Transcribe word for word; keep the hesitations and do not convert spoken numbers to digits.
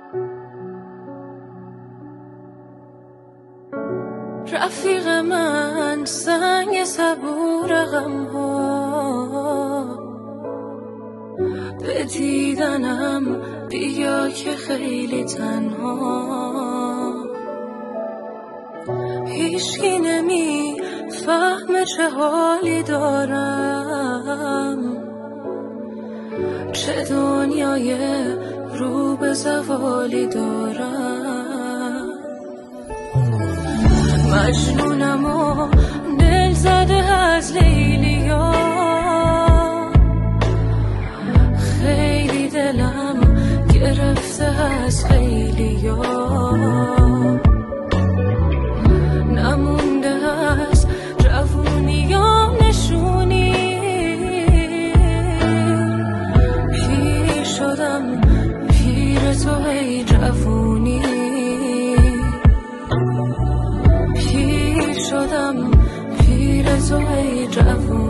رفیق من سنگ صبور غم ها، به دیدنم بیا که خیلی تنها. هیچکی نمی فهم چه حالی دارم، چه دنیای رو به زوالی دارم. مجنونم و دل زده از لیلیا، خیلی دلم گرفته از خیلیا. نمونده از جوونیام نشونی، پیر شدم پیر تو ای جوونی. پیر شدم پیر تو ای جوونی.